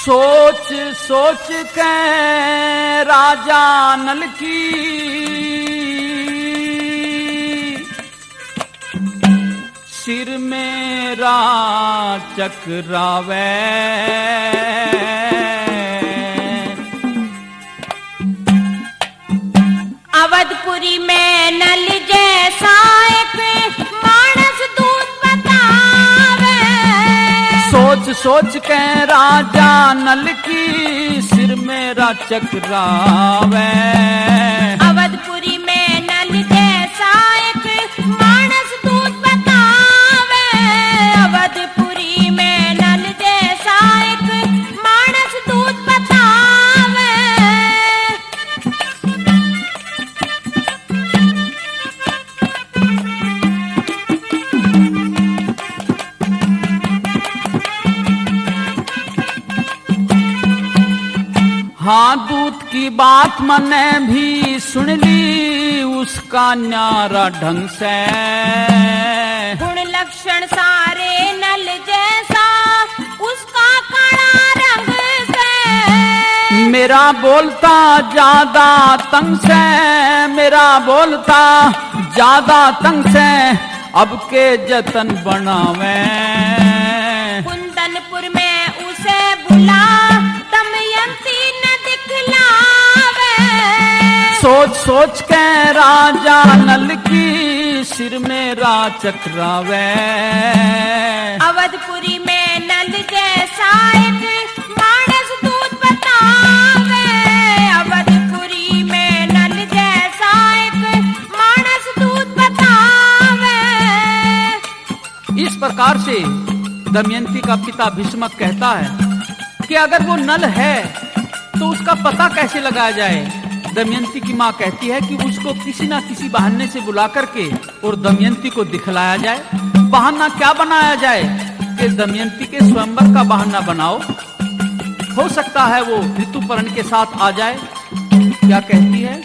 सोच सोच के राजा नल की सिर मेरा चकरावे। अवधपुरी में नल जैसा एक मानस दूत बतावे। सोच सोच के राजा नल की सिर मेरा चकरावे। अवधपुरी में नल जैसा एक मानस दूत बतावे। अवधपुरी में नल जैसा एक मानस दूत बतावे। हाँ दूत की बात मैंने भी सुन ली उसका न्यारा ढंग से। गुण लक्षण सारे नल जैसा उसका काला रंग से। मेरा बोलता ज्यादा तंग से, मेरा बोलता ज्यादा तंग से अब के जतन बनावे। कुंदनपुर में उसे बुला दमयंती न दिखलावे। सोच सोच के राजा नल की सिर मेरा चकरावे। अवधपुरी में नल जैसा एक मानस दूत बतावे। अवधपुरी में नल जैसा एक मानस दूत बतावे। इस प्रकार से दमयंती का पिता भीष्मक कहता है कि अगर वो नल है तो उसका पता कैसे लगाया जाए। दमयंती की माँ कहती है कि उसको किसी ना किसी बहाने से बुला करके और दमयंती को दिखलाया जाए। बहाना क्या बनाया जाए कि दमयंती के स्वयंवर का बहाना बनाओ, हो सकता है वो ऋतुपर्ण के साथ आ जाए। क्या कहती है?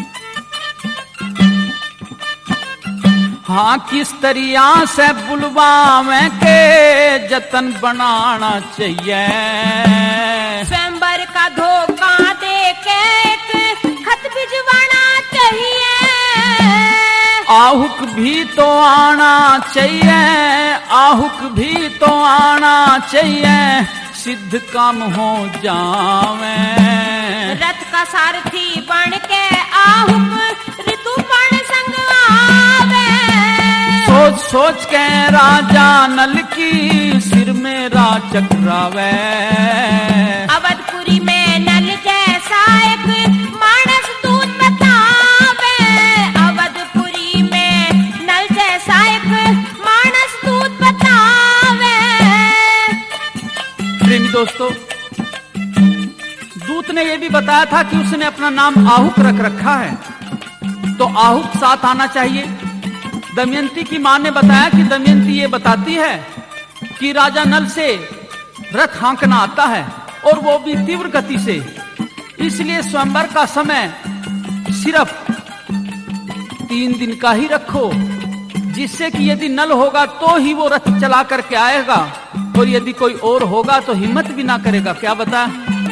हाँ किस तरिया से बुलवावे के जतन बनाना चाहिए। स्वयंवर का धोखा दे के एक खत भिजवाना चाहिए। आहुक भी तो आना चाहिए, आहुक भी तो आना चाहिए, सिद्ध काम हो जावे। रथ का सारथी बन के आहुक ऋतुपर्ण संग आवे। सोच सोच के राजा नल की सिर मेरा चकरावे। अवधपुरी में नल जैसा एक मानस दूत बतावे। अवधपुरी में नल जैसा एक मानस दूत बतावे। प्रेमी दोस्तों, दूत ने यह भी बताया था कि उसने अपना नाम आहुक रख रखा है, तो आहुक साथ आना चाहिए। दमयंती की मां ने बताया कि दमयंती ये बताती है कि राजा नल से रथ हाँकना आता है और वो भी तीव्र गति से, इसलिए स्वयंवर का समय सिर्फ 3 दिन का ही रखो, जिससे कि यदि नल होगा तो ही वो रथ चला करके आएगा और यदि कोई और होगा तो हिम्मत भी ना करेगा। क्या बता?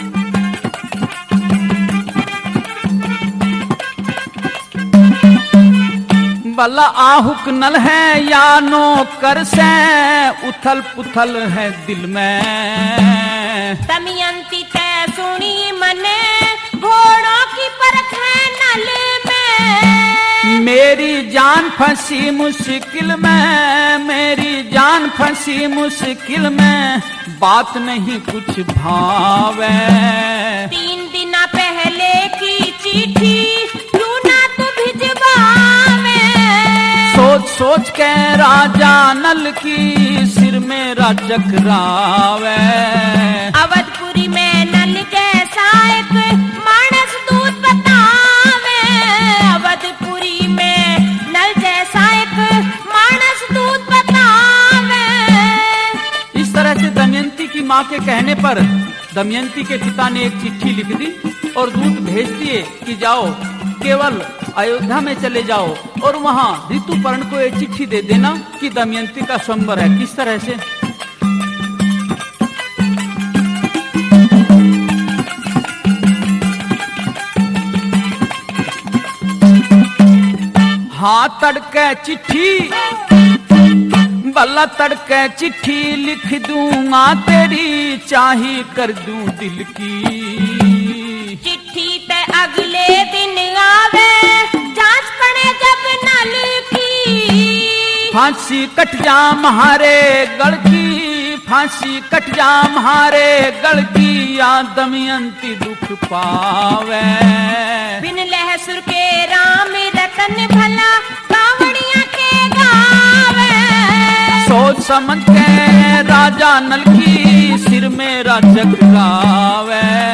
भला आहुक नल है या नौकर से उथल पुथल है दिल में। दमयंती तै सुनी मने घोड़ों की परख है नल में। मेरी जान फंसी मुश्किल में, मेरी जान फंसी मुश्किल में, बात नहीं कुछ भावे। 3 दिन पहले की चिट्ठी क्यों ना तू भिजवावे। सोच सोच के राजा नल की सिर मेरा चकरावे। अवधपुरी में नल जैसा एक मानस दूत बतावे। अवधपुरी में नल जैसा एक मानस दूत बतावे। इस तरह से दमयंती की मां के कहने पर दमयंती के पिता ने एक चिट्ठी लिख दी और दूत भेज दिए कि जाओ केवल अयोध्या में चले जाओ और वहां ऋतुपर्ण को एक चिट्ठी दे देना कि दमयंती का स्वयंवर है। किस तरह से? तड़के चिट्ठी बल्ला तड़के चिट्ठी लिख दूंगा तेरी चाही कर दूं दिल की। चिट्ठी ते अगले दिन आवे जांच पड़े जब नल की। फांसी कट जा म्हारे गल की, फांसी कट जा म्हारे गल की, या दमयंती दुख पावे। बिन लहसुर के राम रतन भला कावड़िया के गावे। सोच समझ के राजा नल की सिर मेरा जग गावे।